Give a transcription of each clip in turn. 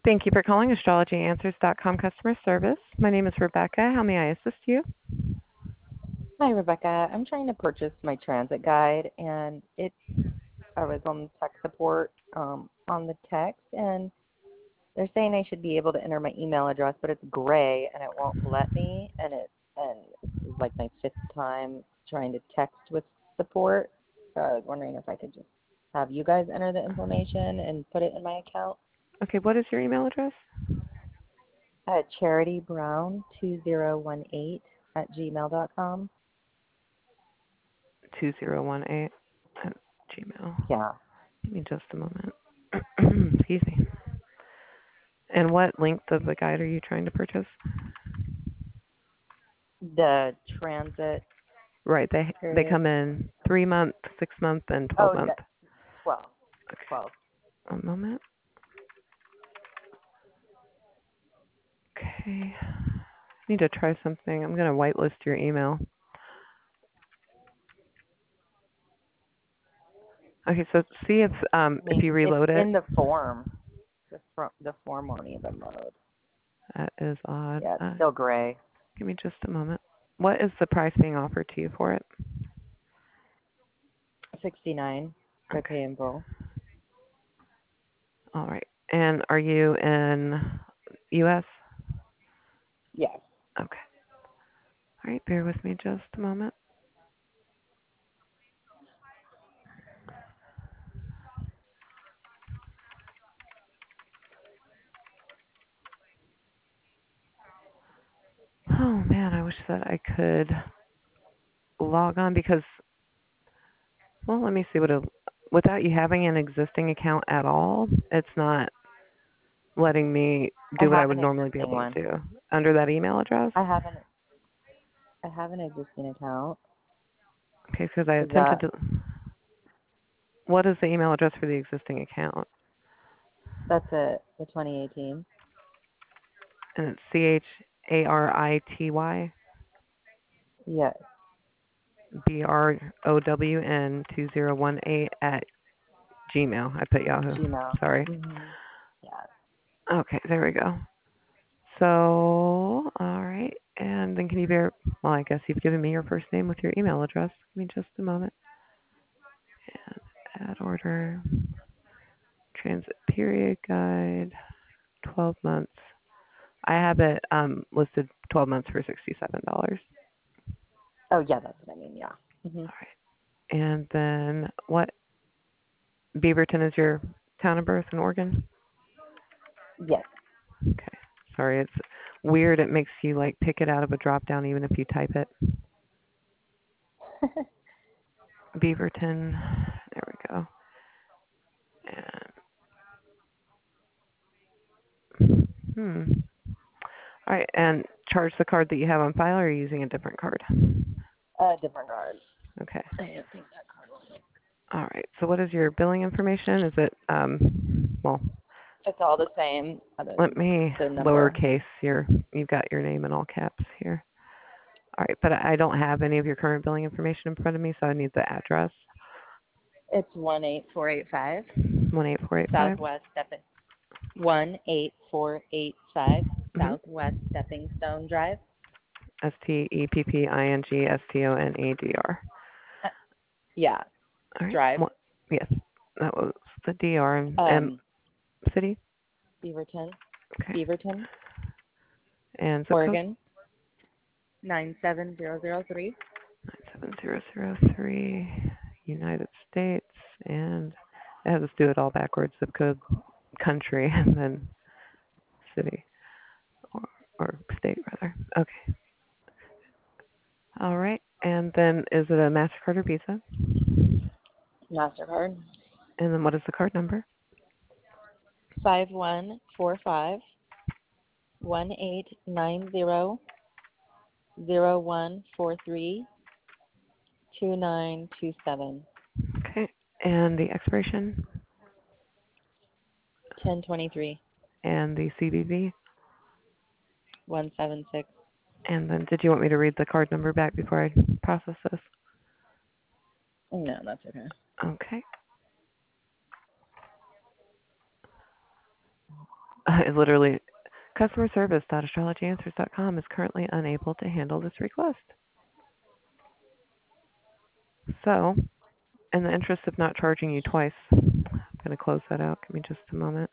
Thank you for calling astrologyanswers.com customer service. My name is Rebecca. How may I assist you? Hi, Rebecca. I'm trying to purchase my transit guide, and I was on tech support on the text, and they're saying I should be able to enter my email address, but it's gray and it won't let me, and this is like my fifth time trying to text with support. So I was wondering if I could just have you guys enter the information and put it in my account. Okay, what is your email address? CharityBrown2018 @gmail.com. 2018 at Gmail. Yeah. Give me just a moment. Excuse me. And what length of the guide are you trying to purchase? The transit Right, they period. come in 3-month, 6-month, and Oh, 12-month. yeah. 12. Okay, 12. one moment. Okay. Need to try something. I'm going to whitelist your email. Okay, so see if you It's reload it. in the form. The form won't even load. That is odd. Yeah, it's still gray. Give me just a moment. What is the price being offered to you for it? 69. I Okay. pay in full. All right. And are you in U.S.? Yes. Okay. All right. Bear with me just a moment. Oh, man. I wish that I could log on because, well, let me see without you having an existing account at all, it's not letting me I do what I have would an normally be existing able to one. do under that email address. I have an existing account. Okay, because I Is attempted that to. What is the email address for the existing account? that's it? The 2018. And it's CHARITY Yes. BROWN 2018 at Gmail. I put Yahoo. Gmail. Sorry. Mhm. Yeah. Okay, there we go. So, all right. And then can you well, I guess you've given me your first name with your email address. Give me just a moment. And add order. Transit period guide. 12 months. I have it listed 12 months for $67. All Oh, yeah, that's what I mean. Yeah. Mhm. right. And then what? Beaverton is your town of birth in Oregon? Yes. Okay. Sorry, it's weird. It makes you like pick it out of a drop down even if you type it. Beaverton. There we go. And all right. And charge the card that you have on file, or are you using a different card? Different card. Okay. I don't think that card will. All right. So what is your billing information? Is it well? It's all the same. Let me The number. lowercase you've got your name in all caps here. All right, but I don't have any of your current billing information in front of me, so I need the address. It's 18485 18485. Southwest Stepping 18485 Mm-hmm. Southwest Stepping Stone Drive. STEPPINGSTONEDR. Uh, yeah, All right. Drive. Yes, that was the DR and Um, city. Beaverton, Okay. Beaverton, And zip code. Oregon 97003. 97003. United States, and it has us do it all backwards. Zip code, country, and then city or state rather. Okay. All right. And then is it a MasterCard or Visa? Mastercard And then what is the card number? 5145 1890 0143 2927 Okay. And the expiration 1023 and the CVV. 176. And then did you want me to read the card number back before I process this? No, that's okay. Okay. Literally, customer service.astrologyanswers.com is currently unable to handle this request. So, in the interest of not charging you twice, I'm going to close that out. Give me just a moment.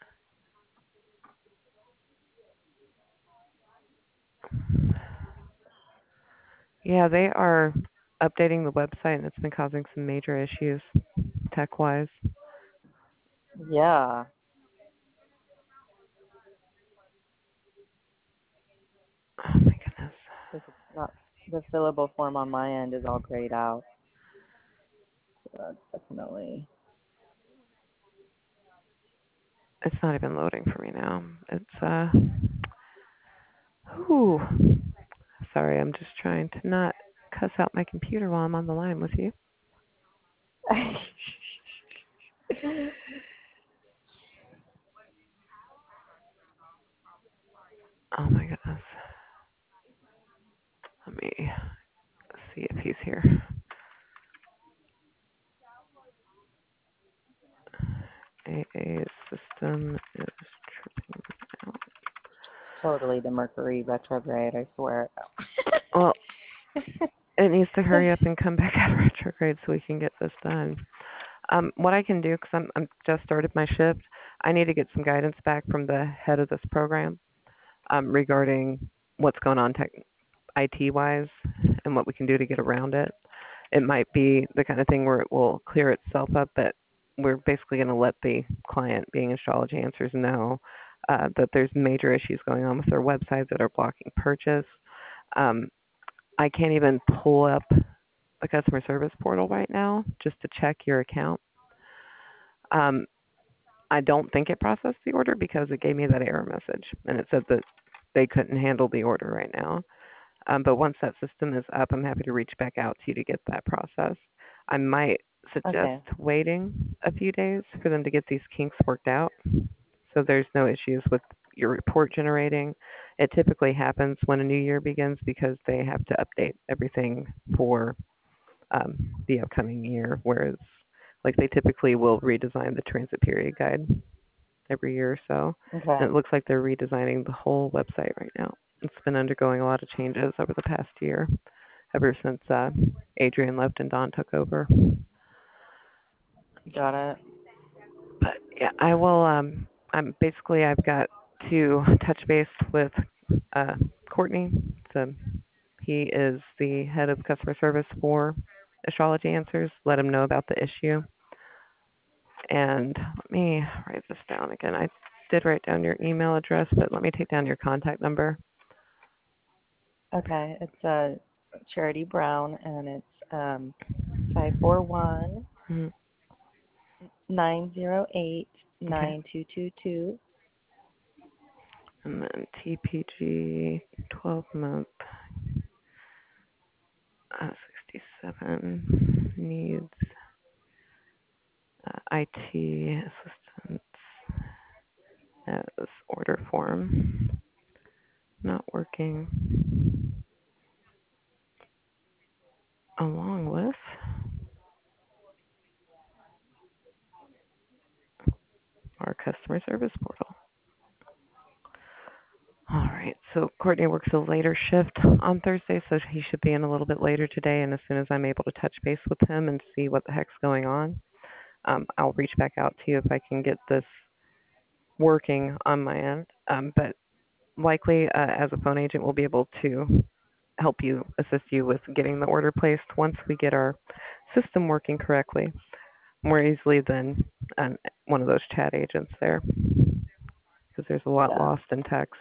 Yeah, they are updating the website, and it's been causing some major issues tech-wise. Yeah. Oh my goodness. This is not the fillable form on my end is all grayed out. So that's definitely. It's not even loading for me now. It's whew. Sorry, I'm just trying to not cuss out my computer while I'm on the line with you. Oh my goodness. Let me see if he's here. AA system is tripping out. Totally the Mercury retrograde, I swear. Well, it needs to hurry up and come back out of retrograde so we can get this done. What I can do, because I'm just started my shift, I need to get some guidance back from the head of this program regarding what's going on IT-wise and what we can do to get around it. It might be the kind of thing where it will clear itself up, but we're basically going to let the client, being Astrology Answers, know that there's major issues going on with their website that are blocking purchase. I can't even pull up the customer service portal right now just to check your account. I don't think it processed the order because it gave me that error message, and it said that they couldn't handle the order right now. But once that system is up, I'm happy to reach back out to you to get that process. I might suggest waiting a few days for them to get these kinks worked out so there's no issues with your report generating. It typically happens when a new year begins because they have to update everything for the upcoming year, whereas like they typically will redesign the transit period guide every year or so. Okay. And it looks like they're redesigning the whole website right now. It's been undergoing a lot of changes over the past year, ever since Adrian left and Don took over. Got it. But yeah, I will. I've got to touch base with Courtney. So he is the head of customer service for Astrology Answers. Let him know about the issue. And let me write this down again. I did write down your email address, but let me take down your contact number. Okay, it's Charity Brown, and it's 541 908 9222. And then TPG 12-month 67 needs IT assistance as order form not working, along with our customer service portal. All right, so Courtney works a later shift on Thursday, so he should be in a little bit later today, and as soon as I'm able to touch base with him and see what the heck's going on, I'll reach back out to you if I can get this working on my end. But likely, as a phone agent, we'll be able to help you, assist you with getting the order placed once we get our system working correctly, more easily than one of those chat agents there, because there's a lot lost in text.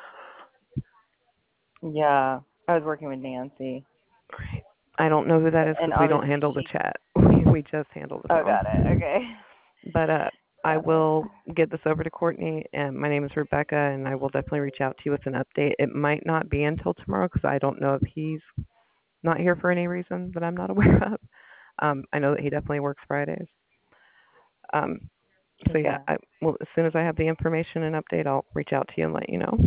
Yeah, I was working with Nancy. Right. I don't know who that is because we don't handle the chat. We just handle the phone. Oh, got it. Okay. But I will get this over to Courtney, and my name is Rebecca, and I will definitely reach out to you with an update. It might not be until tomorrow because I don't know if he's not here for any reason that I'm not aware of. I know that he definitely works Fridays. So yeah, as soon as I have the information and update, I'll reach out to you and let you know.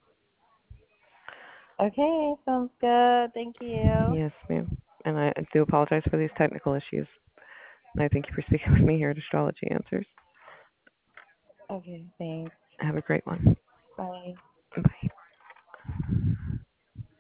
Okay, sounds good. Thank you. Yes, ma'am. And I do apologize for these technical issues. And I thank you for speaking with me here at Astrology Answers. Okay, thanks. Have a great one. Bye. Bye.